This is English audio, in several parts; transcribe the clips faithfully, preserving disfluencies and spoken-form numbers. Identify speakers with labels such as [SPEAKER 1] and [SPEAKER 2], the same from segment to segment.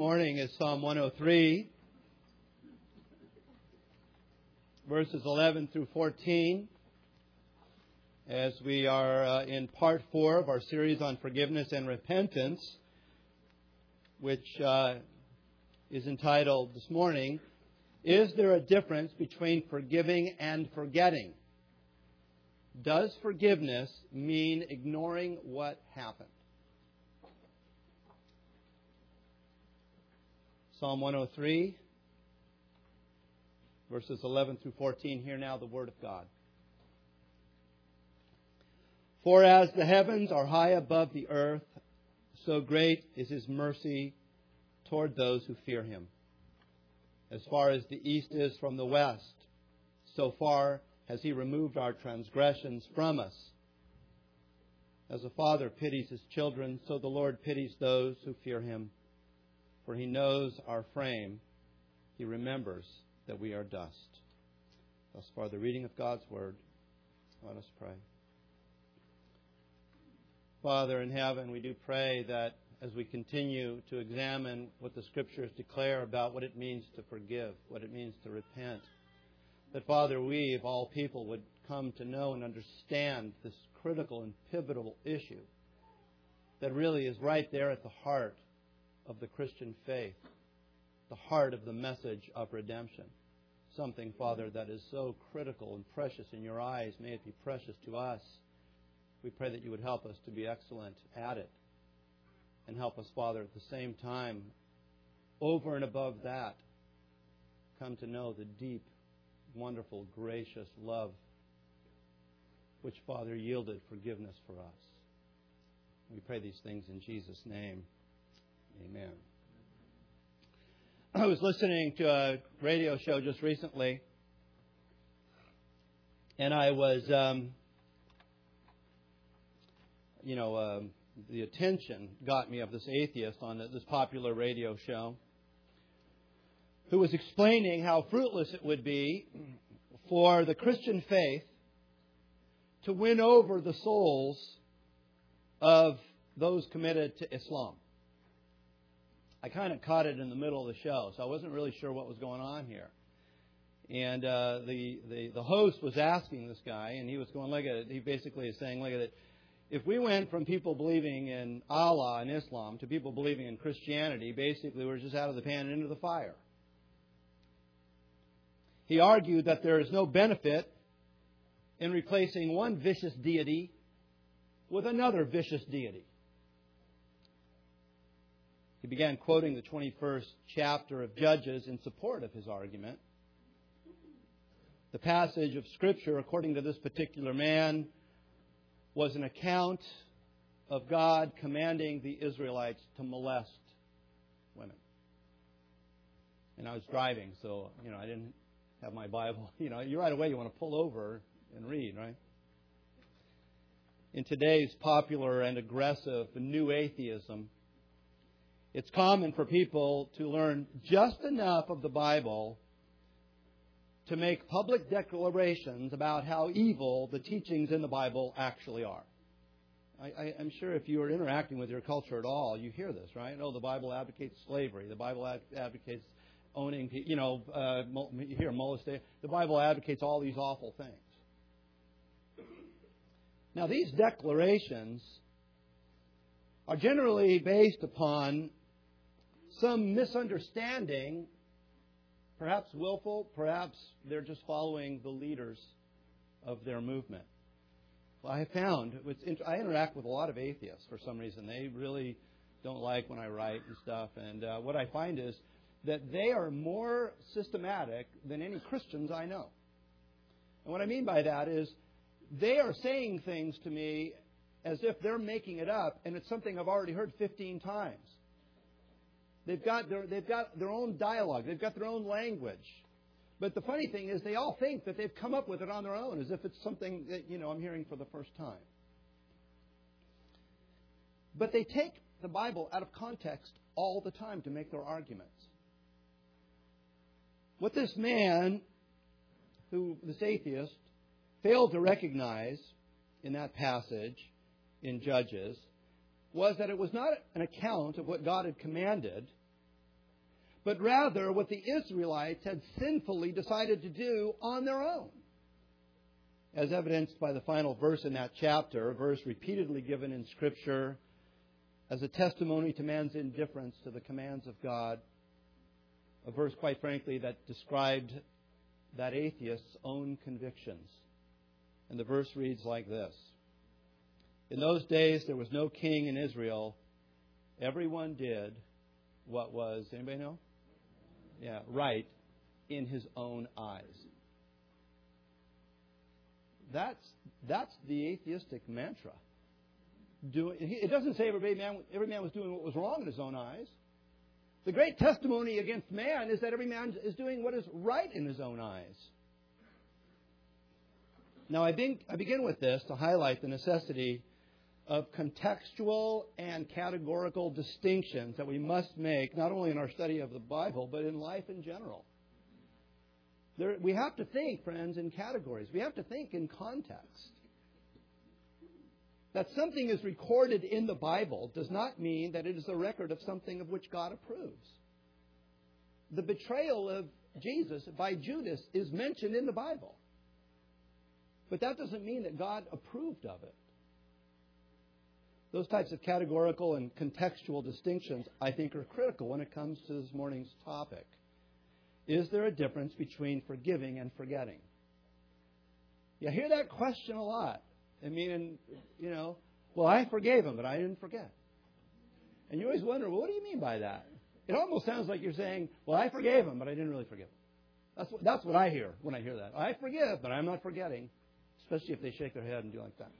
[SPEAKER 1] morning is Psalm one oh three, verses eleven through fourteen, as we are uh, in part four of our series on forgiveness and repentance, which uh, is entitled this morning, Is There a Difference Between Forgiving and Forgetting? Does forgiveness mean ignoring what happened? Psalm one oh three, verses eleven through fourteen. Hear now the word of God. For as the heavens are high above the earth, so great is His mercy toward those who fear Him. As far as the east is from the west, so far has He removed our transgressions from us. As a father pities his children, so the Lord pities those who fear Him. For He knows our frame. He remembers that we are dust. Thus far, the reading of God's Word. Let us pray. Father in heaven, we do pray that as we continue to examine what the Scriptures declare about what it means to forgive, what it means to repent, that, Father, we, of all people, would come to know and understand this critical and pivotal issue that really is right there at the heart of the Christian faith, the heart of the message of redemption. Something, Father, that is so critical and precious in Your eyes. May it be precious to us. We pray that You would help us to be excellent at it. And help us, Father, at the same time, over and above that, come to know the deep, wonderful, gracious love which, Father, yielded forgiveness for us. We pray these things in Jesus' name. Amen. I was listening to a radio show just recently, and I was, um, you know, um, the attention got me of this atheist on this popular radio show who was explaining how fruitless it would be for the Christian faith to win over the souls of those committed to Islam. I kind of caught it in the middle of the show, so I wasn't really sure what was going on here. And uh, the, the the host was asking this guy, and he was going, look at it. He basically is saying, look at it. If we went from people believing in Allah and Islam to people believing in Christianity, basically we're just out of the pan and into the fire. He argued that there is no benefit in replacing one vicious deity with another vicious deity. He began quoting the twenty-first chapter of Judges in support of his argument. The passage of Scripture, according to this particular man, was an account of God commanding the Israelites to molest women. And I was driving, so, you know, I didn't have my Bible. You know, you right away you want to pull over and read, right? In today's popular and aggressive new atheism, it's common for people to learn just enough of the Bible to make public declarations about how evil the teachings in the Bible actually are. I, I, I'm sure if you are interacting with your culture at all, you hear this, right? Oh, the Bible advocates slavery. The Bible ad- advocates owning, you know, uh, you hear molestation. The Bible advocates all these awful things. Now, these declarations are generally based upon some misunderstanding, perhaps willful, perhaps they're just following the leaders of their movement. Well, I have found, I interact with a lot of atheists for some reason. They really don't like when I write and stuff. And uh, what I find is that they are more systematic than any Christians I know. And what I mean by that is they are saying things to me as if they're making it up, and it's something I've already heard fifteen times. They've got their, they've got their own dialogue. They've got their own language. But the funny thing is they all think that they've come up with it on their own, as if it's something that, you know, I'm hearing for the first time. But they take the Bible out of context all the time to make their arguments. What this man, who this atheist, failed to recognize in that passage in Judges was that it was not an account of what God had commanded, but rather what the Israelites had sinfully decided to do on their own. As evidenced by the final verse in that chapter, a verse repeatedly given in Scripture as a testimony to man's indifference to the commands of God, a verse, quite frankly, that described that atheist's own convictions. And the verse reads like this. In those days there was no king in Israel. Everyone did what was, anybody know? Yeah, right in his own eyes. That's that's the atheistic mantra. Do, it doesn't say every man, every man was doing what was wrong in his own eyes. The great testimony against man is that every man is doing what is right in his own eyes. Now, I, think, I begin with this to highlight the necessity of contextual and categorical distinctions that we must make, not only in our study of the Bible, but in life in general. There, we have to think, friends, in categories. We have to think in context. That something is recorded in the Bible does not mean that it is a record of something of which God approves. The betrayal of Jesus by Judas is mentioned in the Bible. But that doesn't mean that God approved of it. Those types of categorical and contextual distinctions, I think, are critical when it comes to this morning's topic. Is there a difference between forgiving and forgetting? You hear that question a lot. I mean, you know, well, I forgave him, but I didn't forget. And you always wonder, well, what do you mean by that? It almost sounds like you're saying, well, I forgave him, but I didn't really forgive him. That's what, that's what I hear when I hear that. I forgive, but I'm not forgetting, especially if they shake their head and do like that.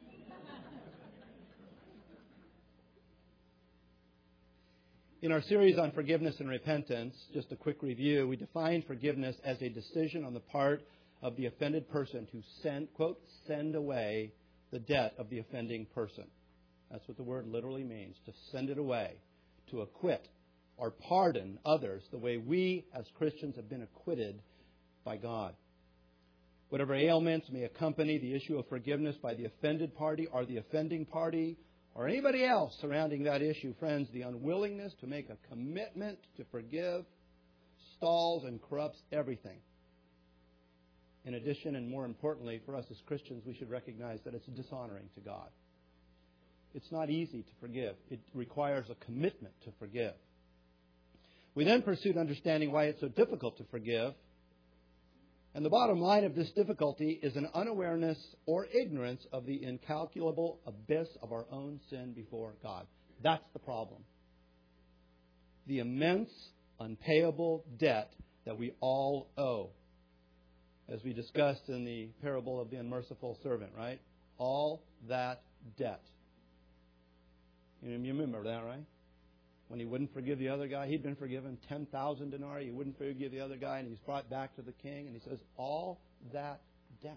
[SPEAKER 1] In our series on forgiveness and repentance, just a quick review, we define forgiveness as a decision on the part of the offended person to send, quote, send away the debt of the offending person. That's what the word literally means, to send it away, to acquit or pardon others the way we as Christians have been acquitted by God. Whatever ailments may accompany the issue of forgiveness by the offended party or the offending party or anybody else surrounding that issue, friends, the unwillingness to make a commitment to forgive stalls and corrupts everything. In addition, and more importantly, for us as Christians, we should recognize that it's dishonoring to God. It's not easy to forgive. It requires a commitment to forgive. We then pursued understanding why it's so difficult to forgive. And the bottom line of this difficulty is an unawareness or ignorance of the incalculable abyss of our own sin before God. That's the problem. The immense, unpayable debt that we all owe. As we discussed in the parable of the unmerciful servant, right? All that debt. You remember that, right? When he wouldn't forgive the other guy, he'd been forgiven ten thousand denarii. He wouldn't forgive the other guy, and he's brought back to the king, and he says, all that debt.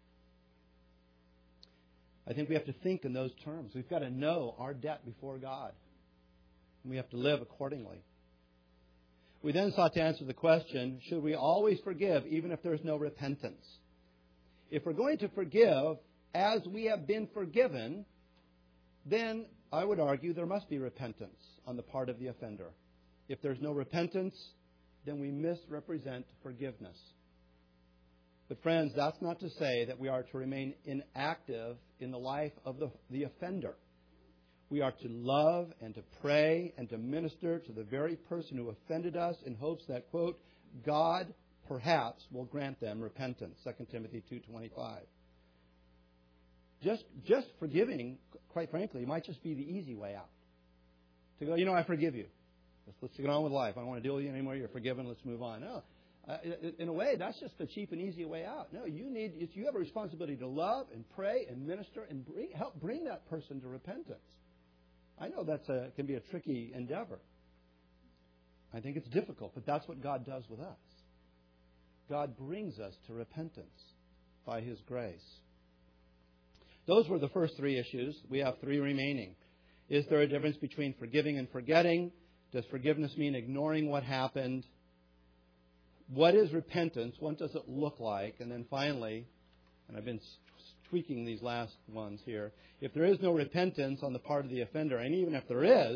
[SPEAKER 1] I think we have to think in those terms. We've got to know our debt before God, and we have to live accordingly. We then sought to answer the question, should we always forgive even if there's no repentance? If we're going to forgive as we have been forgiven, then I would argue there must be repentance on the part of the offender. If there's no repentance, then we misrepresent forgiveness. But friends, that's not to say that we are to remain inactive in the life of the, the offender. We are to love and to pray and to minister to the very person who offended us in hopes that, quote, God perhaps will grant them repentance, Second Timothy two twenty-five. Just, just forgiving, quite frankly, might just be the easy way out. To go, you know, I forgive you. Let's, let's get on with life. I don't want to deal with you anymore. You're forgiven. Let's move on. No. Uh, in a way, that's just the cheap and easy way out. No, you need, you have a responsibility to love and pray and minister and bring, help bring that person to repentance. I know that can be a tricky endeavor. I think it's difficult, but that's what God does with us. God brings us to repentance by His grace. Those were the first three issues. We have three remaining. Is there a difference between forgiving and forgetting? Does forgiveness mean ignoring what happened? What is repentance? What does it look like? And then finally, and I've been tweaking these last ones here, if there is no repentance on the part of the offender, and even if there is,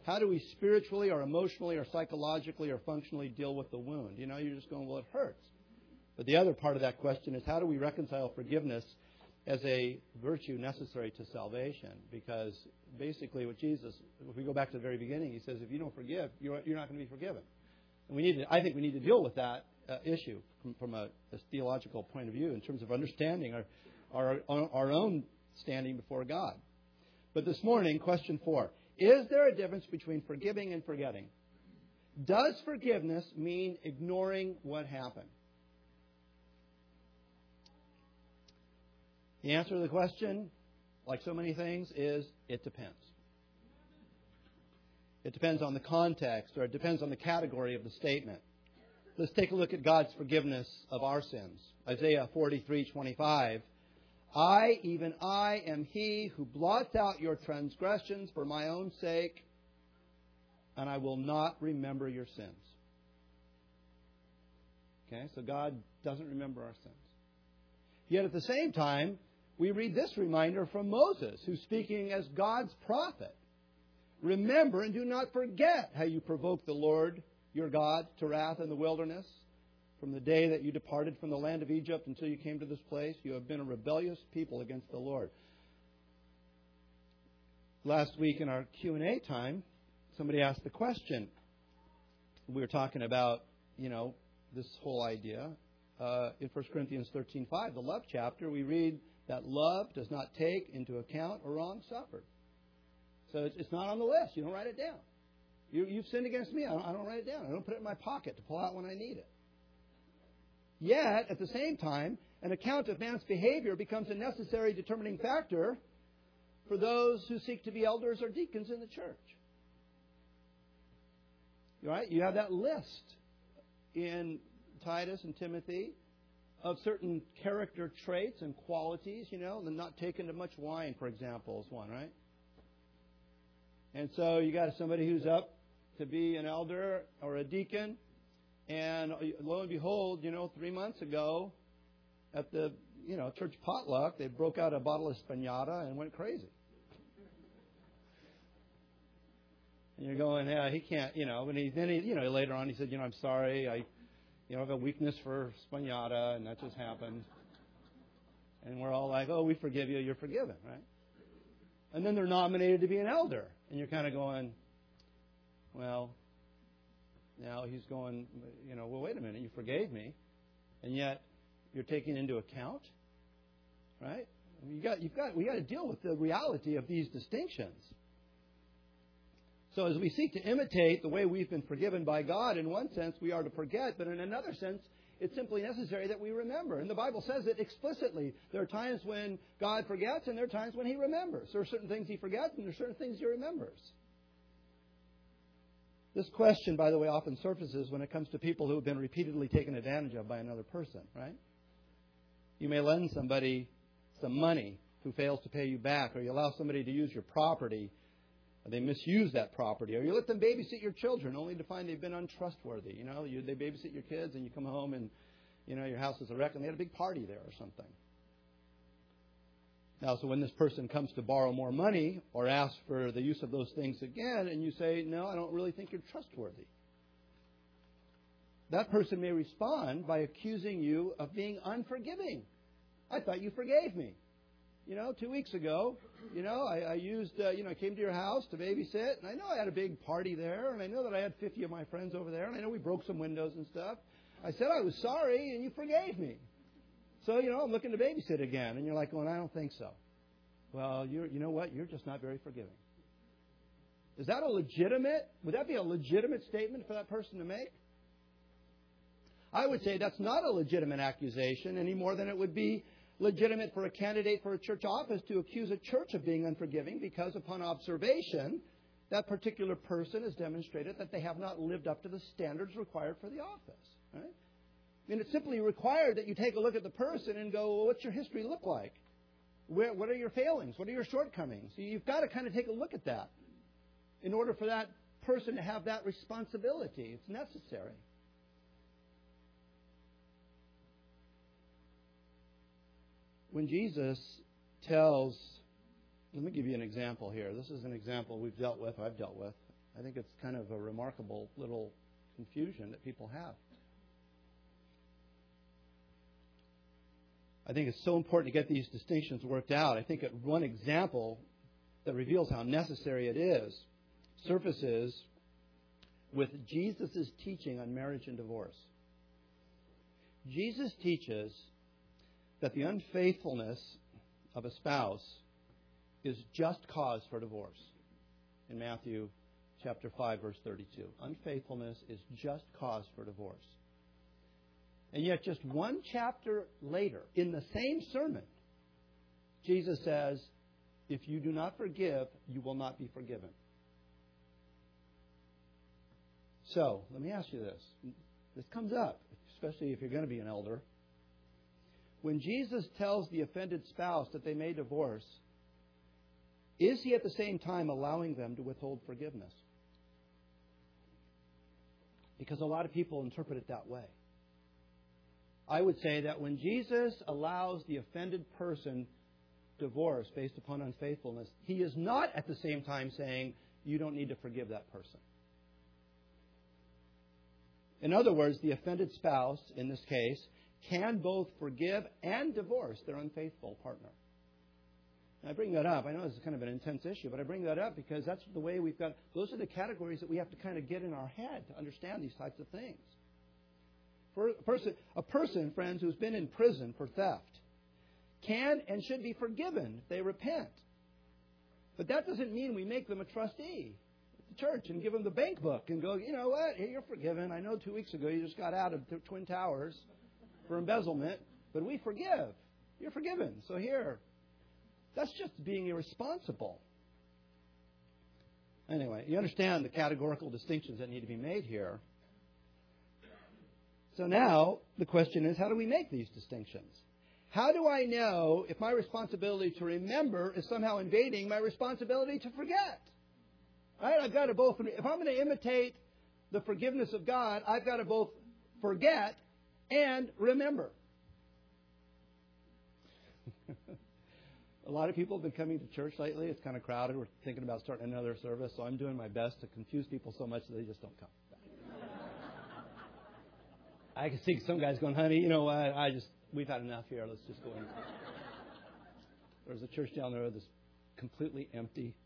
[SPEAKER 1] How do we spiritually or emotionally or psychologically or functionally deal with the wound? You know, you're just going, well, it hurts. But the other part of that question is, how do we reconcile forgiveness as a virtue necessary to salvation? Because basically what Jesus, if we go back to the very beginning, he says, if you don't forgive, you're, you're not going to be forgiven. And we need to, I think we need to deal with that uh, issue from, from a, a theological point of view in terms of understanding our, our, our own standing before God. But this morning, question four. Is there a difference between forgiving and forgetting? Does forgiveness mean ignoring what happened? The answer to the question, like so many things, is it depends. It depends on the context, or it depends on the category of the statement. Let's take a look at God's forgiveness of our sins. Isaiah forty-three twenty-five. I, even I, am He who blots out your transgressions for my own sake, and I will not remember your sins. Okay, so God doesn't remember our sins. Yet at the same time, we read this reminder from Moses, who's speaking as God's prophet. Remember and do not forget how you provoked the Lord your God to wrath in the wilderness. From the day that you departed from the land of Egypt until you came to this place, you have been a rebellious people against the Lord. Last week in our Q and A time, somebody asked the question. We were talking about, you know, this whole idea. Uh, in First Corinthians thirteen five, the love chapter, we read that love does not take into account a wrong suffered. So it's, it's not on the list. You don't write it down. You, you've sinned against me. I don't, I don't write it down. I don't put it in my pocket to pull out when I need it. Yet, at the same time, an account of man's behavior becomes a necessary determining factor for those who seek to be elders or deacons in the church. Right? You have that list in Titus and Timothy of certain character traits and qualities, you know, the not taking too much wine, for example, is one, right? And so you got somebody who's up to be an elder or a deacon, and lo and behold, you know, three months ago at the, you know, church potluck, they broke out a bottle of Spanata and went crazy. And you're going, yeah, he can't, you know, and he, then he, you know, later on he said, you know, I'm sorry, I, you know, I have a weakness for Spanata, and that just happened. And we're all like, oh, we forgive you, you're forgiven, right? And then they're nominated to be an elder. And you're kind of going, well, now he's going, you know, well, wait a minute, you forgave me, and yet you're taking into account, right? You got, you've got, we got to deal with the reality of these distinctions. So as we seek to imitate the way we've been forgiven by God, in one sense we are to forget, but in another sense it's simply necessary that we remember. And the Bible says it explicitly. There are times when God forgets and there are times when He remembers. There are certain things He forgets and there are certain things He remembers. This question, by the way, often surfaces when it comes to people who have been repeatedly taken advantage of by another person, right? You may lend somebody some money who fails to pay you back, or you allow somebody to use your property, or they misuse that property, or you let them babysit your children only to find they've been untrustworthy. You know, you, they babysit your kids and you come home and, you know, your house is a wreck and they had a big party there or something. Now, so when this person comes to borrow more money or ask for the use of those things again, and you say, no, I don't really think you're trustworthy, that person may respond by accusing you of being unforgiving. I thought you forgave me. You know, two weeks ago, you know, I, I used, uh, you know, I came to your house to babysit, and I know I had a big party there, and I know that I had fifty of my friends over there, and I know we broke some windows and stuff. I said I was sorry, and you forgave me. So, you know, I'm looking to babysit again. And you're like, well, I don't think so. Well, you're, you know what? You're just not very forgiving. Is that a legitimate, would that be a legitimate statement for that person to make? I would say that's not a legitimate accusation any more than it would be legitimate for a candidate for a church office to accuse a church of being unforgiving because upon observation, that particular person has demonstrated that they have not lived up to the standards required for the office. Right? I mean, it's simply required that you take a look at the person and go, well, what's your history look like? Where, what are your failings? What are your shortcomings? So you've got to kind of take a look at that in order for that person to have that responsibility. It's necessary. When Jesus tells, let me give you an example here. This is an example we've dealt with, I've dealt with I think it's kind of a remarkable little confusion that people have. I think it's so important to get these distinctions worked out. I think that one example that reveals how necessary it is surfaces with Jesus' teaching on marriage and divorce. Jesus teaches that the unfaithfulness of a spouse is just cause for divorce. In Matthew chapter five, verse thirty-two. Unfaithfulness is just cause for divorce. And yet just one chapter later, in the same sermon, Jesus says, if you do not forgive, you will not be forgiven. So, let me ask you this. This comes up, especially if you're going to be an elder. When Jesus tells the offended spouse that they may divorce, is he at the same time allowing them to withhold forgiveness? Because a lot of people interpret it that way. I would say that when Jesus allows the offended person divorce based upon unfaithfulness, he is not at the same time saying, you don't need to forgive that person. In other words, the offended spouse, in this case, can both forgive and divorce their unfaithful partner. And I bring that up. I know this is kind of an intense issue, but I bring that up because that's the way we've got, those are the categories that we have to kind of get in our head to understand these types of things. For a person, a person, friends, who's been in prison for theft can and should be forgiven if they repent. But that doesn't mean we make them a trustee at the church and give them the bank book and go, you know what, hey, you're forgiven. I know two weeks ago you just got out of the Twin Towers for embezzlement, but we forgive. You're forgiven. So here, that's just being irresponsible. Anyway, you understand the categorical distinctions that need to be made here. So now the question is, how do we make these distinctions? How do I know if my responsibility to remember is somehow invading my responsibility to forget? Right? I've got to both, if I'm going to imitate the forgiveness of God, I've got to both forget and remember. A lot of people have been coming to church lately. It's kind of crowded. We're thinking about starting another service, so I'm doing my best to confuse people so much that they just don't come. I can see some guys going, honey, you know what? I just, we've had enough here. Let's just go in. There's a church down the road that's completely empty.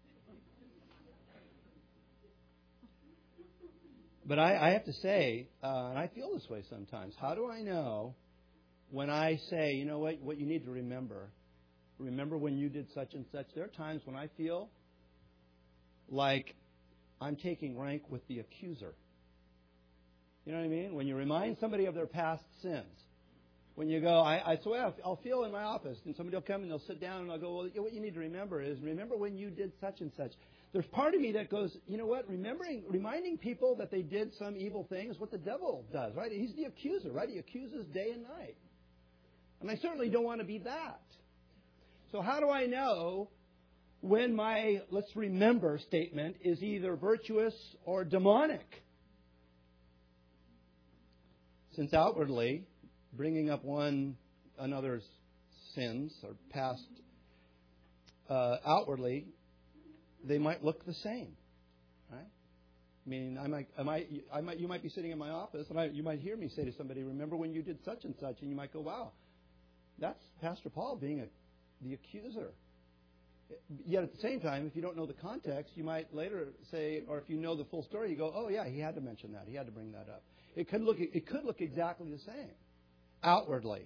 [SPEAKER 1] But I, I have to say, uh, and I feel this way sometimes, how do I know when I say, you know what, what you need to remember? Remember when you did such and such? There are times when I feel like I'm taking rank with the accuser. You know what I mean? When you remind somebody of their past sins. When you go, I, I swear, I'll feel in my office, and somebody will come and they'll sit down and I'll go, well, what you need to remember is, remember when you did such and such. There's part of me that goes, you know what, remembering, reminding people that they did some evil thing is what the devil does, right? He's the accuser, right? He accuses day and night. And I certainly don't want to be that. So how do I know when my let's remember statement is either virtuous or demonic? Since outwardly, bringing up one another's sins or past, uh, outwardly, they might look the same, right? I mean, I might, I might, I might, you might be sitting in my office, and I, you might hear me say to somebody, "Remember when you did such and such?" And you might go, "Wow, that's Pastor Paul being a, the accuser." Yet at the same time, if you don't know the context, you might later say, or if you know the full story, you go, "Oh yeah, he had to mention that. He had to bring that up." It could look, it could look exactly the same, outwardly.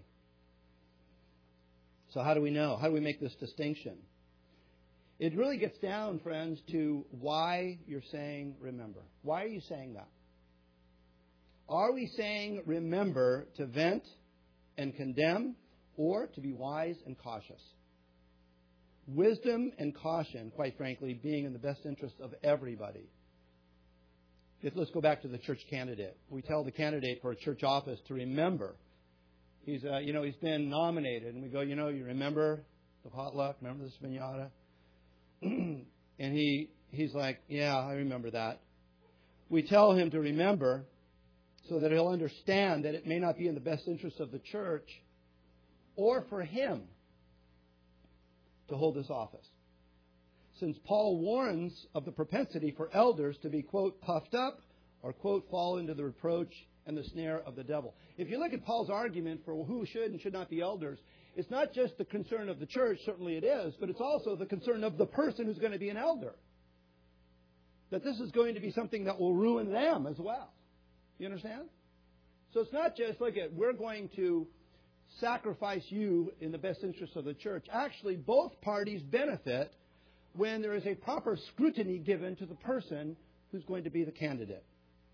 [SPEAKER 1] So how do we know? How do we make this distinction? It really gets down, friends, to why you're saying remember. Why are you saying that? Are we saying remember to vent and condemn, or to be wise and cautious? Wisdom and caution, quite frankly, being in the best interest of everybody. Let's go back to the church candidate. We tell the candidate for a church office to remember. He's, uh, you know, he's been nominated, and we go, you know, you remember the potluck, remember the spinata, and he he's like, yeah, I remember that. We tell him to remember, so that he'll understand that it may not be in the best interest of the church, or for him to hold this office. since Paul warns of the propensity for elders to be, quote, puffed up or, quote, fall into the reproach and the snare of the devil. If you look at Paul's argument for who should and should not be elders, it's not just the concern of the church, certainly it is, but it's also the concern of the person who's going to be an elder. That this is going to be something that will ruin them as well. You understand? So it's not just, look at, we're going to sacrifice you in the best interest of the church. Actually, both parties benefit when there is a proper scrutiny given to the person who's going to be the candidate.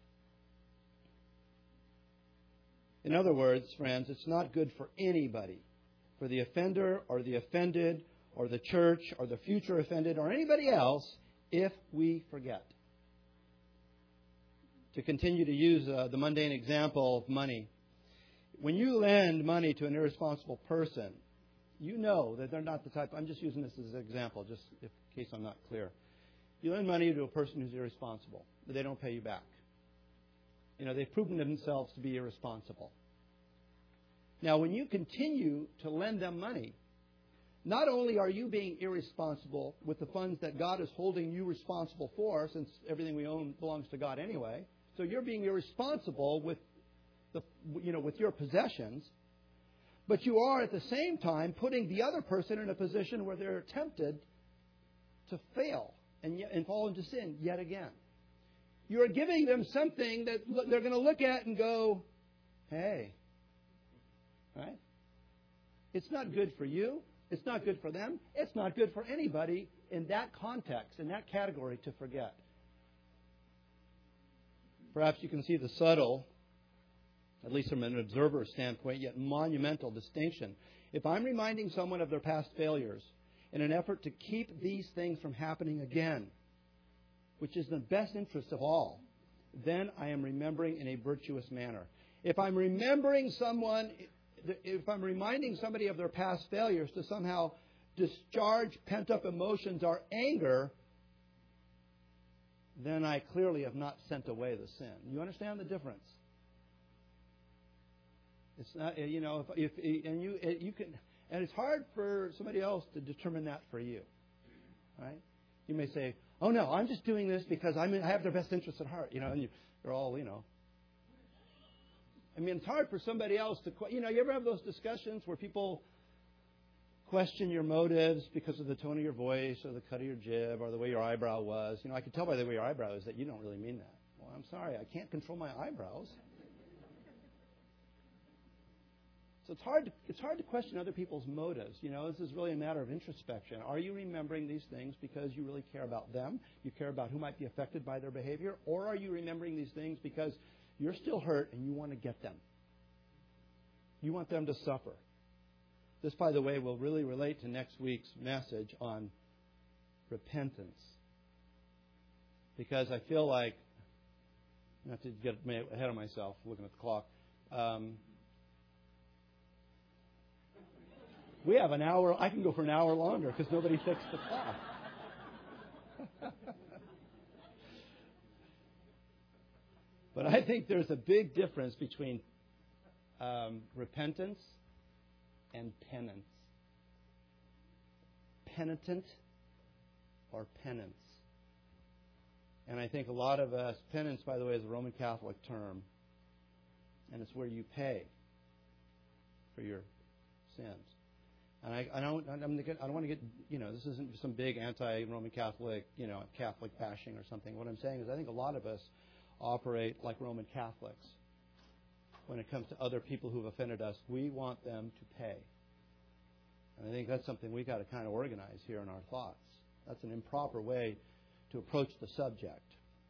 [SPEAKER 1] In other words, friends, it's not good for anybody, for the offender or the offended or the church or the future offended or anybody else, if we forget. To continue to use uh, the mundane example of money, when you lend money to an irresponsible person, you know that they're not the type. I'm just using this as an example, just in case I'm not clear. You lend money to a person who's irresponsible, but they don't pay you back. You know, they've proven themselves to be irresponsible. Now, when you continue to lend them money, not only are you being irresponsible with the funds that God is holding you responsible for, since everything we own belongs to God anyway, so you're being irresponsible with the, you know, with your possessions, but you are at the same time putting the other person in a position where they're tempted to fail and, yet, and fall into sin yet again. You're giving them something that they're going to look at and go, hey, right? It's not good for you. It's not good for them. It's not good for anybody in that context, in that category, to forget. Perhaps you can see the subtle, at least from an observer standpoint, yet monumental distinction. If I'm reminding someone of their past failures in an effort to keep these things from happening again, which is in the best interest of all, then I am remembering in a virtuous manner. If I'm remembering someone, if I'm reminding somebody of their past failures to somehow discharge pent-up emotions or anger, then I clearly have not sent away the sin. You understand the difference? It's not, you know, if, if and you you can, and it's hard for somebody else to determine that for you, right? You may say, "Oh no, I'm just doing this because I'm in, I have their best interests at heart," you know, and you, you're all, you know. I mean, it's hard for somebody else to, you know. You ever have those discussions where people question your motives because of the tone of your voice or the cut of your jib or the way your eyebrow was? You know, I can tell by the way your eyebrow is that you don't really mean that. Well, I'm sorry, I can't control my eyebrows. So it's hard to, it's hard to question other people's motives. You know, this is really a matter of introspection. Are you remembering these things because you really care about them? You care about who might be affected by their behavior? Or are you remembering these things because you're still hurt and you want to get them? You want them to suffer. This, by the way, will really relate to next week's message on repentance. Because I feel like, not to get ahead of myself looking at the clock, um, we have an hour. I can go for an hour longer because nobody fixed the clock. But I think there's a big difference between um, repentance and penance. Penitent or penance. And I think a lot of us, penance, by the way, is a Roman Catholic term. And it's where you pay for your sins. And I, I don't, I'm get, I don't want to get, you know, this isn't some big anti-Roman Catholic, you know, Catholic bashing or something. What I'm saying is I think a lot of us operate like Roman Catholics when it comes to other people who've offended us. We want them to pay. And I think that's something we've got to kind of organize here in our thoughts. That's an improper way to approach the subject.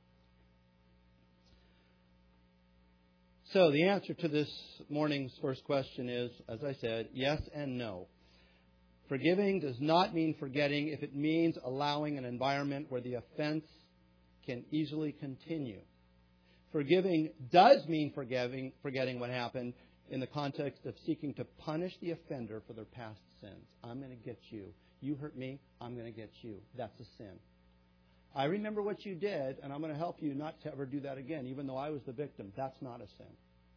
[SPEAKER 1] So the answer to this morning's first question is, as I said, yes and no. Forgiving does not mean forgetting if it means allowing an environment where the offense can easily continue. Forgiving does mean forgiving, forgetting what happened in the context of seeking to punish the offender for their past sins. I'm going to get you. You hurt me, I'm going to get you. That's a sin. I remember what you did, and I'm going to help you not to ever do that again, even though I was the victim. That's not a sin.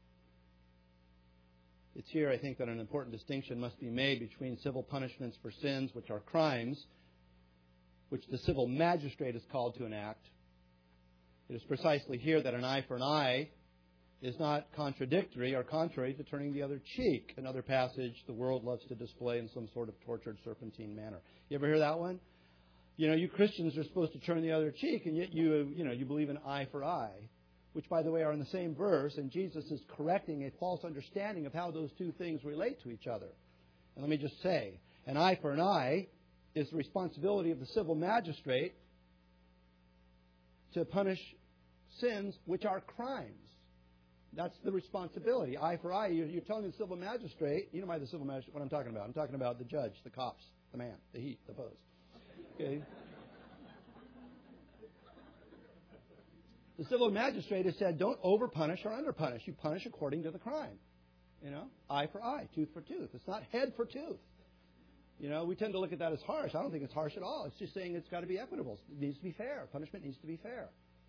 [SPEAKER 1] It's here, I think, that an important distinction must be made between civil punishments for sins, which are crimes, which the civil magistrate is called to enact. It is precisely here that an eye for an eye is not contradictory or contrary to turning the other cheek, another passage the world loves to display in some sort of tortured serpentine manner. You ever hear that one? You know, you Christians are supposed to turn the other cheek, and yet you, you know, you believe in eye for eye, which, by the way, are in the same verse, and Jesus is correcting a false understanding of how those two things relate to each other. And let me just say, an eye for an eye is the responsibility of the civil magistrate to punish sins which are crimes. That's the responsibility. Eye for eye. You're, you're telling the civil magistrate, you know by the civil magistrate what I'm talking about. I'm talking about the judge, the cops, the man, the heat, the post. Okay. The civil magistrate has said, don't overpunish or underpunish. You punish according to the crime. You know, eye for eye, tooth for tooth. It's not head for tooth. You know, we tend to look at that as harsh. I don't think it's harsh at all. It's just saying it's got to be equitable. It needs to be fair. Punishment needs to be fair.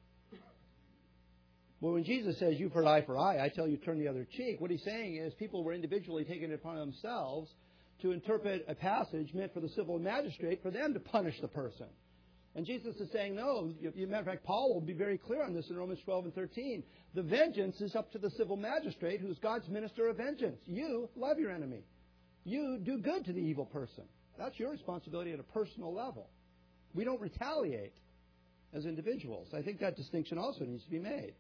[SPEAKER 1] Well, when Jesus says, you've heard eye for eye, I tell you turn the other cheek, what he's saying is people were individually taking it upon themselves to interpret a passage meant for the civil magistrate for them to punish the person. And Jesus is saying, no. As a matter of fact, Paul will be very clear on this in Romans twelve and thirteen. The vengeance is up to the civil magistrate, who's God's minister of vengeance. You love your enemy. You do good to the evil person. That's your responsibility at a personal level. We don't retaliate as individuals. I think that distinction also needs to be made.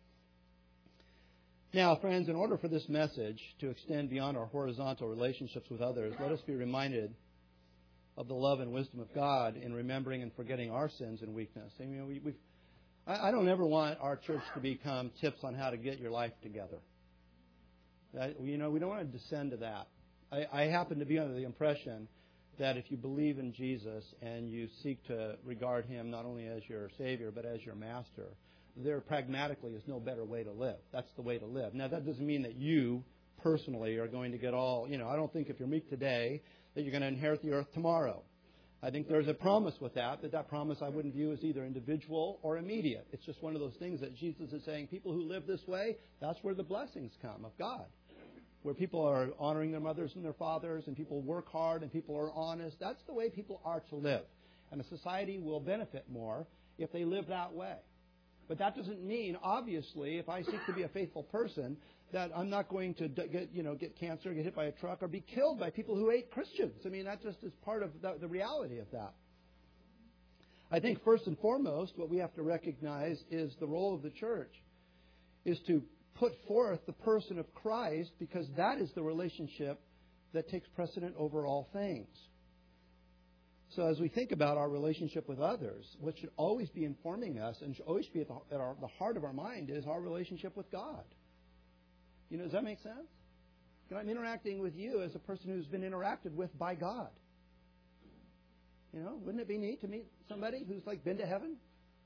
[SPEAKER 1] Now, friends, in order for this message to extend beyond our horizontal relationships with others, let us be reminded of the love and wisdom of God in remembering and forgetting our sins and weakness. I mean, we, we've, I, I don't ever want our church to become tips on how to get your life together. That, you know, we don't want to descend to that. I, I happen to be under the impression that if you believe in Jesus and you seek to regard Him not only as your Savior but as your Master, there pragmatically is no better way to live. That's the way to live. Now, that doesn't mean that you personally are going to get all, you know, I don't think if you're meek today that you're going to inherit the earth tomorrow. I think there's a promise with that, but that promise I wouldn't view as either individual or immediate. It's just one of those things that Jesus is saying, people who live this way, that's where the blessings come of God. Where people are honoring their mothers and their fathers, and people work hard, and people are honest. That's the way people are to live. And a society will benefit more if they live that way. But that doesn't mean, obviously, if I seek to be a faithful person, that I'm not going to get, you know, get cancer, get hit by a truck, or be killed by people who hate Christians. I mean, that just is part of the, the reality of that. I think first and foremost, what we have to recognize is the role of the church is to put forth the person of Christ, because that is the relationship that takes precedent over all things. So as we think about our relationship with others, what should always be informing us and should always be at, the, at our, the heart of our mind is our relationship with God. You know, does that make sense? You know, I'm interacting with you as a person who's been interacted with by God. You know, wouldn't it be neat to meet somebody who's like been to heaven?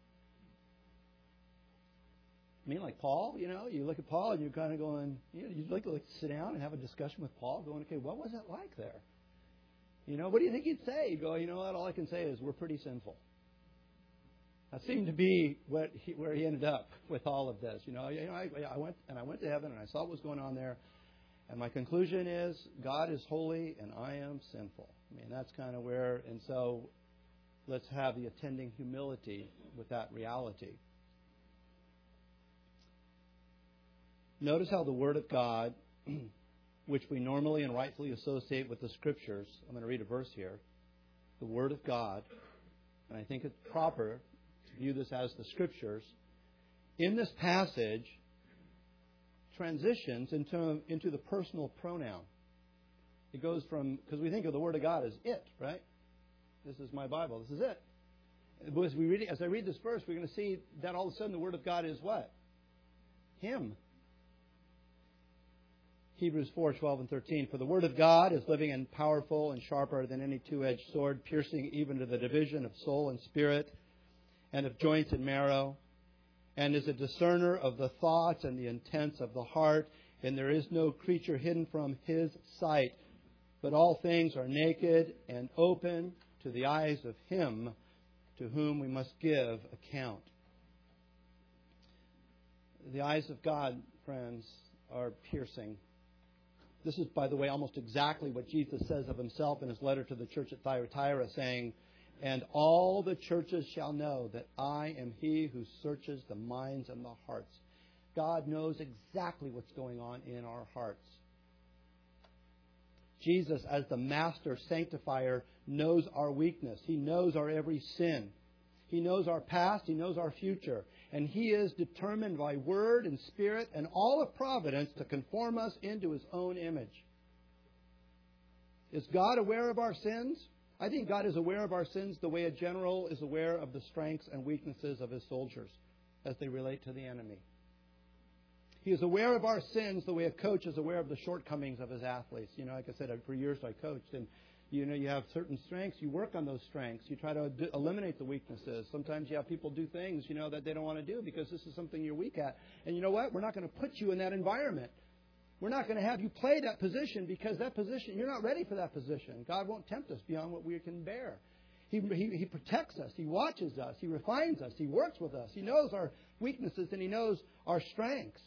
[SPEAKER 1] I mean, like Paul, you know, you look at Paul and you're kind of going, you know, you'd like to like sit down and have a discussion with Paul, going, okay, what was it like there? You know, what do you think he'd say? He'd go, you know what, all I can say is we're pretty sinful. That seemed to be what he, where he ended up with all of this. You know, you know I, I went and I went to heaven and I saw what was going on there. And my conclusion is God is holy and I am sinful. I mean, that's kind of where, and so let's have the attending humility with that reality. Notice how the Word of God, which we normally and rightfully associate with the Scriptures, I'm going to read a verse here, the Word of God, and I think it's proper to view this as the Scriptures, in this passage transitions into, into the personal pronoun. It goes from, because we think of the Word of God as it, right? This is my Bible. This is it. But as, we read, as I read this verse, we're going to see that all of a sudden the Word of God is what? Him. Hebrews four, twelve and thirteen. For the Word of God is living and powerful and sharper than any two-edged sword, piercing even to the division of soul and spirit and of joints and marrow, and is a discerner of the thoughts and the intents of the heart. And there is no creature hidden from His sight, but all things are naked and open to the eyes of Him to whom we must give account. The eyes of God, friends, are piercing. This is, by the way, almost exactly what Jesus says of Himself in His letter to the church at Thyatira, saying And all the churches shall know that I am He who searches the minds and the hearts. God knows exactly what's going on in our hearts. Jesus, as the Master Sanctifier, knows our weakness. He knows our every sin. He knows our past. He knows our future. And He is determined by Word and Spirit and all of providence to conform us into His own image. Is God aware of our sins? I think God is aware of our sins the way a general is aware of the strengths and weaknesses of his soldiers as they relate to the enemy. He is aware of our sins the way a coach is aware of the shortcomings of his athletes. You know, like I said, for years I coached, and you know, you have certain strengths. You work on those strengths. You try to d- eliminate the weaknesses. Sometimes you have people do things, you know, that they don't want to do because this is something you're weak at. And you know what? We're not going to put you in that environment. We're not going to have you play that position because that position, you're not ready for that position. God won't tempt us beyond what we can bear. He, he, he protects us. He watches us. He refines us. He works with us. He knows our weaknesses and He knows our strengths.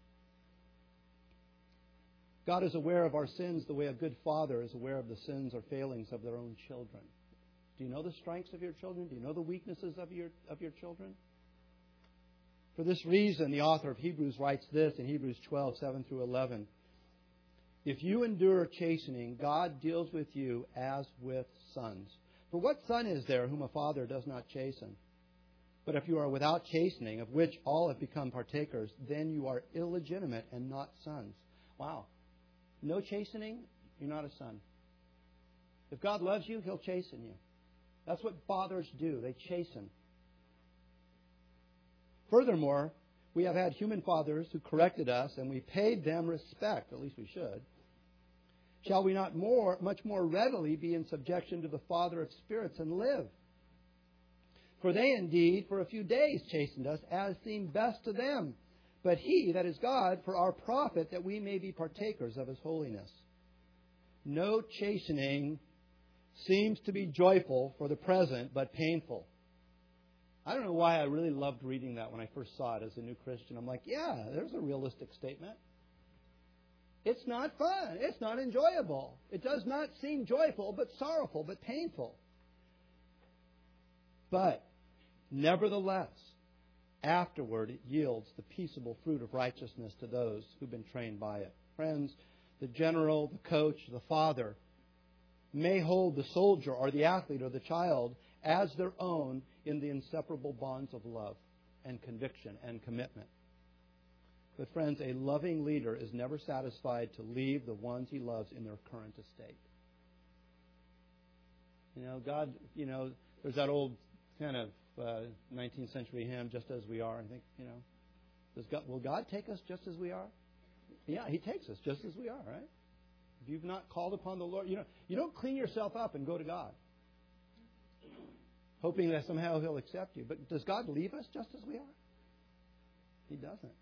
[SPEAKER 1] God is aware of our sins the way a good father is aware of the sins or failings of their own children. Do you know the strengths of your children? Do you know the weaknesses of your of your children? For this reason, the author of Hebrews writes this in Hebrews twelve, seven through eleven. If you endure chastening, God deals with you as with sons. For what son is there whom a father does not chasten? But if you are without chastening, of which all have become partakers, then you are illegitimate and not sons. Wow. No chastening, you're not a son. If God loves you, He'll chasten you. That's what fathers do. They chasten. Furthermore, we have had human fathers who corrected us, and we paid them respect. At least we should. Shall we not more, much more readily be in subjection to the Father of spirits and live? For they indeed for a few days chastened us, as seemed best to them. But He, that is God, for our profit, that we may be partakers of His holiness. No chastening seems to be joyful for the present, but painful. I don't know why I really loved reading that when I first saw it as a new Christian. I'm like, yeah, there's a realistic statement. It's not fun. It's not enjoyable. It does not seem joyful, but sorrowful, but painful. But, nevertheless, afterward it yields the peaceable fruit of righteousness to those who've been trained by it. Friends, the general, the coach, the father may hold the soldier or the athlete or the child as their own in the inseparable bonds of love and conviction and commitment. But friends, a loving leader is never satisfied to leave the ones he loves in their current estate. You know, God, you know, there's that old kind of uh, nineteenth century hymn, Just As We Are. I think, you know, does God, will God take us just as we are? Yeah, He takes us just as we are, right? If you've not called upon the Lord, you know, you don't clean yourself up and go to God, hoping that somehow He'll accept you. But does God leave us just as we are? He doesn't.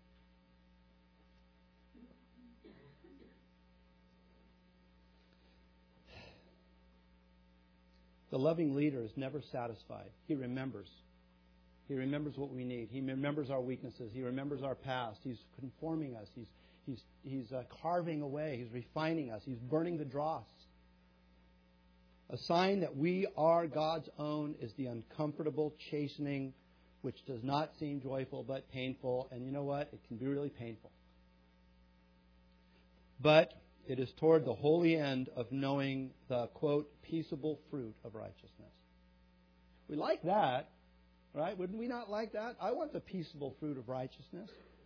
[SPEAKER 1] The loving leader is never satisfied. He remembers. He remembers what we need. He remembers our weaknesses. He remembers our past. He's conforming us. He's he's he's uh, carving away. He's refining us. He's burning the dross. A sign that we are God's own is the uncomfortable chastening, which does not seem joyful but painful. And you know what? It can be really painful. But it is toward the holy end of knowing the, quote, peaceable fruit of righteousness. We like that, right? Wouldn't we not like that? I want the peaceable fruit of righteousness.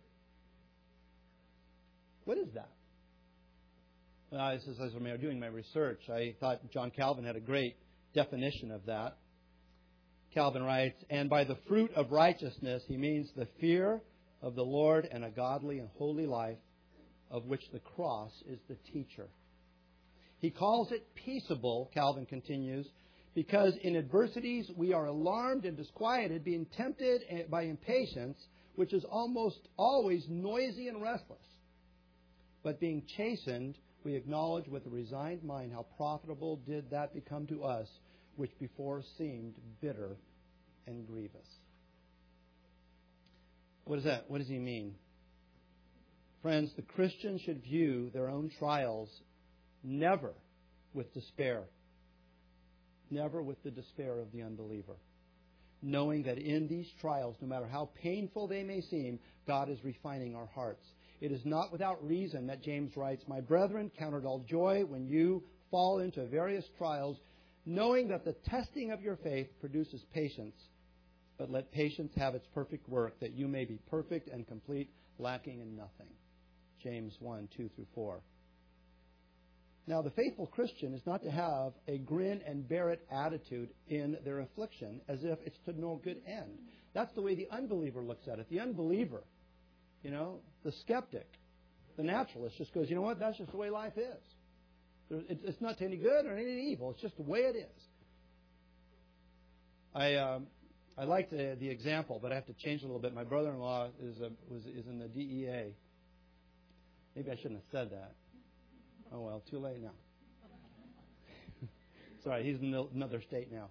[SPEAKER 1] What is that? Well, this is as I was doing my research, I thought John Calvin had a great definition of that. Calvin writes, and by the fruit of righteousness, he means the fear of the Lord and a godly and holy life, of which the cross is the teacher. He calls it peaceable, Calvin continues, because in adversities we are alarmed and disquieted, being tempted by impatience, which is almost always noisy and restless. But being chastened, we acknowledge with a resigned mind how profitable did that become to us, which before seemed bitter and grievous. What is that? What does he mean? Friends, the Christian should view their own trials never with despair, never with the despair of the unbeliever. Knowing that in these trials, no matter how painful they may seem, God is refining our hearts. It is not without reason that James writes, "My brethren, count it all joy when you fall into various trials, knowing that the testing of your faith produces patience. But let patience have its perfect work, that you may be perfect and complete, lacking in nothing." James one, two through four. Now, the faithful Christian is not to have a grin and bear it attitude in their affliction as if it's to no good end. That's the way the unbeliever looks at it. The unbeliever, you know, the skeptic, the naturalist just goes, you know what, that's just the way life is. It's not to any good or any evil. It's just the way it is. I um, I like the, the example, but I have to change it a little bit. My brother-in-law is a, was is in the D E A. Maybe I shouldn't have said that. Oh, well, too late now. Sorry, he's in another state now.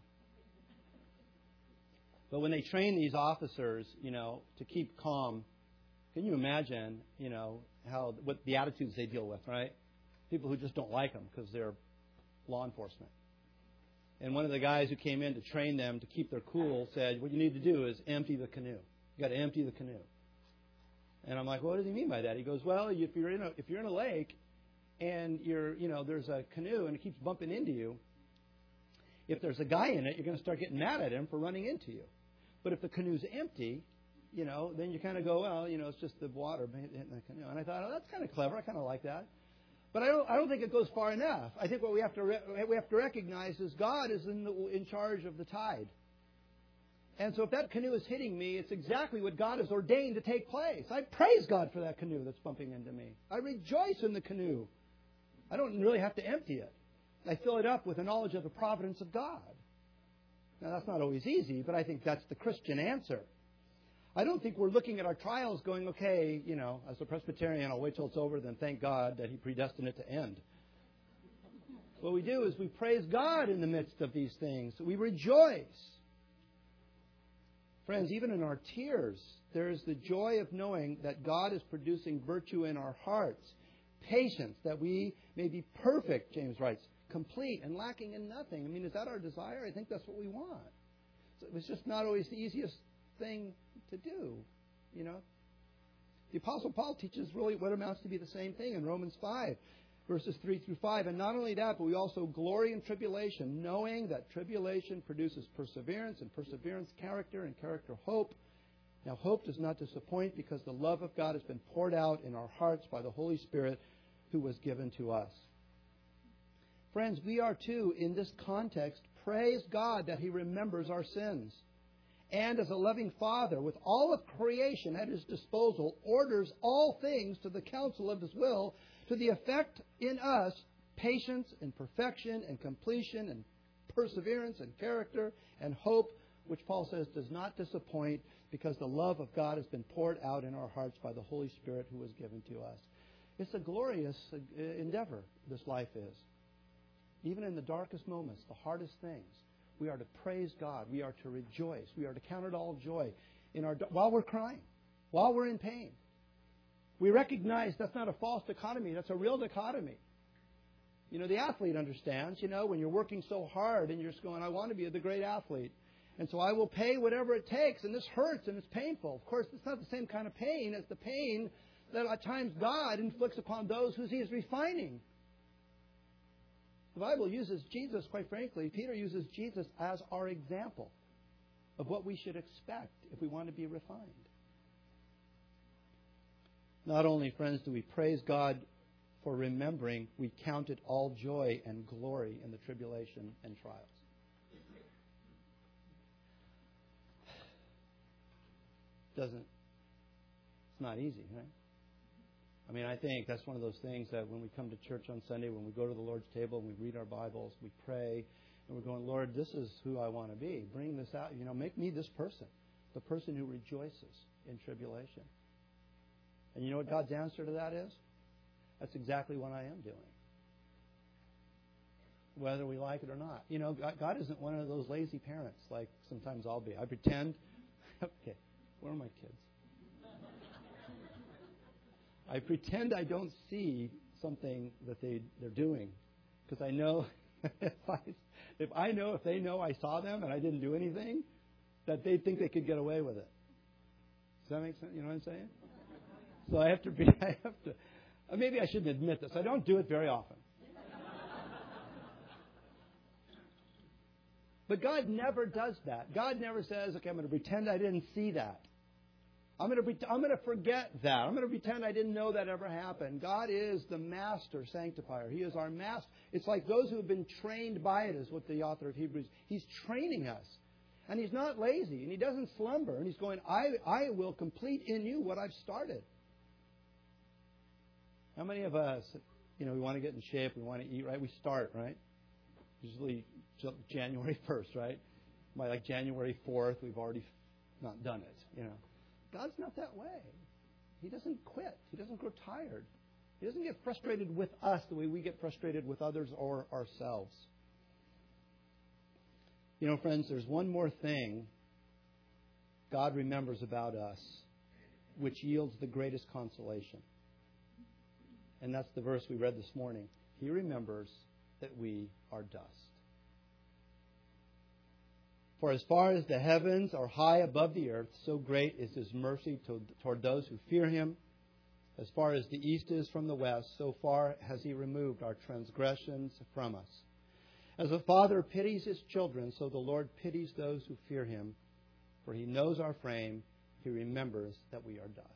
[SPEAKER 1] But when they train these officers, you know, to keep calm, can you imagine, you know, how what the attitudes they deal with, right? People who just don't like them because they're law enforcement. And one of the guys who came in to train them to keep their cool said, what you need to do is empty the canoe. You got to empty the canoe. And I'm like, well, what does he mean by that? He goes, well, if you're in a if you're in a lake and you're, you know, there's a canoe and it keeps bumping into you, if there's a guy in it, you're going to start getting mad at him for running into you. But if the canoe's empty, you know, then you kind of go, well, you know, it's just the water hitting the canoe. And I thought, oh, that's kind of clever. I kind of like that. But I don't, I don't think it goes far enough. I think what we have to re- we have to recognize is God is in, the, in charge of the tide. And so if that canoe is hitting me, it's exactly what God has ordained to take place. I praise God for that canoe that's bumping into me. I rejoice in the canoe. I don't really have to empty it. I fill it up with the knowledge of the providence of God. Now, that's not always easy, but I think that's the Christian answer. I don't think we're looking at our trials going, okay, you know, as a Presbyterian, I'll wait till it's over, then thank God that He predestined it to end. What we do is we praise God in the midst of these things. We rejoice. Friends, even in our tears, there is the joy of knowing that God is producing virtue in our hearts. Patience, that we may be perfect, James writes, complete and lacking in nothing. I mean, is that our desire? I think that's what we want. So it's just not always the easiest thing to do, you know. The Apostle Paul teaches really what amounts to be the same thing in Romans five, verses three through five. And not only that, but we also glory in tribulation, knowing that tribulation produces perseverance, and perseverance character, and character hope. Now, hope does not disappoint because the love of God has been poured out in our hearts by the Holy Spirit who was given to us. Friends, we are too, in this context, praise God that He remembers our sins. And as a loving Father, with all of creation at His disposal, orders all things to the counsel of His will, to the effect in us patience and perfection and completion and perseverance and character and hope, which Paul says does not disappoint because the love of God has been poured out in our hearts by the Holy Spirit who was given to us. It's a glorious endeavor, this life is. Even in the darkest moments, the hardest things, we are to praise God. We are to rejoice. We are to count it all joy in our while we're crying, while we're in pain. We recognize that's not a false dichotomy. That's a real dichotomy. You know, the athlete understands, you know, when you're working so hard and you're just going, I want to be the great athlete. And so I will pay whatever it takes. And this hurts and it's painful. Of course, it's not the same kind of pain as the pain that at times God inflicts upon those who He is refining. The Bible uses Jesus, quite frankly, Peter uses Jesus as our example of what we should expect if we want to be refined. Not only, friends, do we praise God for remembering, we count it all joy and glory in the tribulation and trials. Doesn't, it's not easy, right? I mean, I think that's one of those things that when we come to church on Sunday, when we go to the Lord's table and we read our Bibles, we pray, and we're going, Lord, this is who I want to be. Bring this out. You know, make me this person, the person who rejoices in tribulation. And you know what God's answer to that is? That's exactly what I am doing. Whether we like it or not. You know, God isn't one of those lazy parents like sometimes I'll be. I pretend. Okay, where are my kids? I pretend I don't see something that they, they're doing because I know if, I, if I know, if they know I saw them and I didn't do anything, that they'd think they could get away with it. Does that make sense? You know what I'm saying? So I have to be, I have to, uh, maybe I shouldn't admit this. I don't do it very often. But God never does that. God never says, okay, I'm going to pretend I didn't see that. I'm going to pre- I'm going to forget that. I'm going to pretend I didn't know that ever happened. God is the master sanctifier. He is our master. It's like those who have been trained by it, is what the author of Hebrews. He's training us. And He's not lazy, and He doesn't slumber. And He's going, I, I will complete in you what I've started. How many of us, you know, we want to get in shape, we want to eat right? We start, right? Usually January first, right? By like January fourth, we've already not done it, you know. God's not that way. He doesn't quit. He doesn't grow tired. He doesn't get frustrated with us the way we get frustrated with others or ourselves. You know, friends, there's one more thing God remembers about us, which yields the greatest consolation. And that's the verse we read this morning. He remembers that we are dust. For as far as the heavens are high above the earth, so great is His mercy toward those who fear Him. As far as the east is from the west, so far has He removed our transgressions from us. As a father pities his children, so the Lord pities those who fear Him. For He knows our frame, He remembers that we are dust.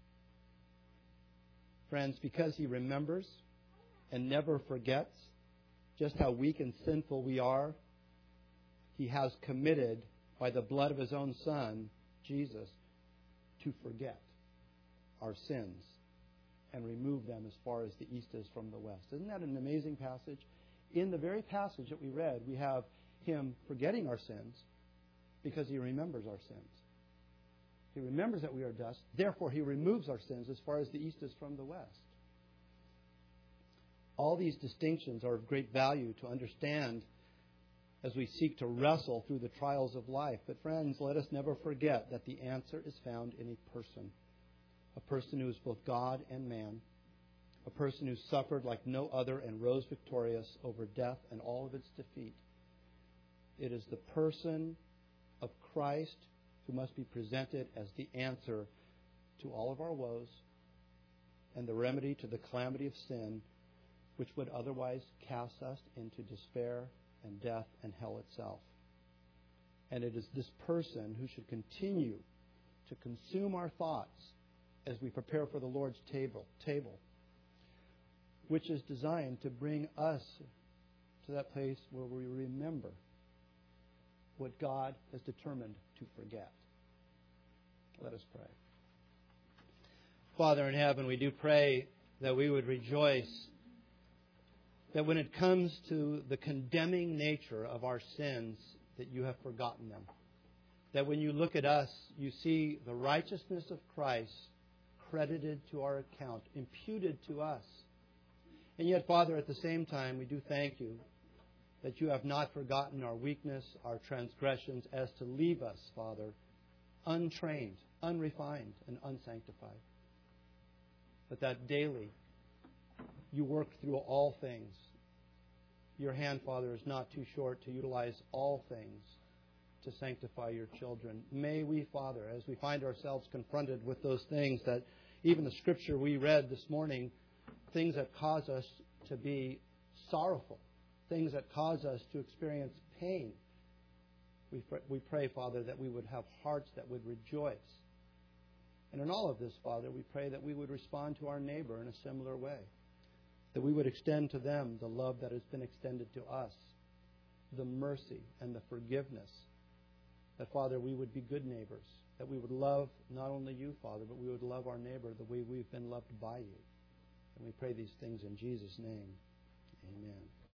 [SPEAKER 1] Friends, because He remembers and never forgets just how weak and sinful we are, He has committed, by the blood of His own Son, Jesus, to forget our sins and remove them as far as the east is from the west. Isn't that an amazing passage? In the very passage that we read, we have Him forgetting our sins because He remembers our sins. He remembers that we are dust. Therefore, He removes our sins as far as the east is from the west. All these distinctions are of great value to understand as we seek to wrestle through the trials of life. But friends, let us never forget that the answer is found in a person. A person who is both God and man. A person who suffered like no other and rose victorious over death and all of its defeat. It is the person of Christ who must be presented as the answer to all of our woes and the remedy to the calamity of sin, which would otherwise cast us into despair and death and hell itself. And it is this person who should continue to consume our thoughts as we prepare for the Lord's table, table, which is designed to bring us to that place where we remember what God has determined to forget. Let us pray. Father in heaven, we do pray that we would rejoice that when it comes to the condemning nature of our sins, that you have forgotten them. That when you look at us, you see the righteousness of Christ credited to our account, imputed to us. And yet, Father, at the same time, we do thank you that you have not forgotten our weakness, our transgressions, as to leave us, Father, untrained, unrefined, and unsanctified. But that daily you work through all things. Your hand, Father, is not too short to utilize all things to sanctify your children. May we, Father, as we find ourselves confronted with those things that even the Scripture we read this morning, things that cause us to be sorrowful, things that cause us to experience pain, we, we pray, Father, that we would have hearts that would rejoice. And in all of this, Father, we pray that we would respond to our neighbor in a similar way, that we would extend to them the love that has been extended to us, the mercy and the forgiveness, that, Father, we would be good neighbors, that we would love not only you, Father, but we would love our neighbor the way we've been loved by you. And we pray these things in Jesus' name. Amen.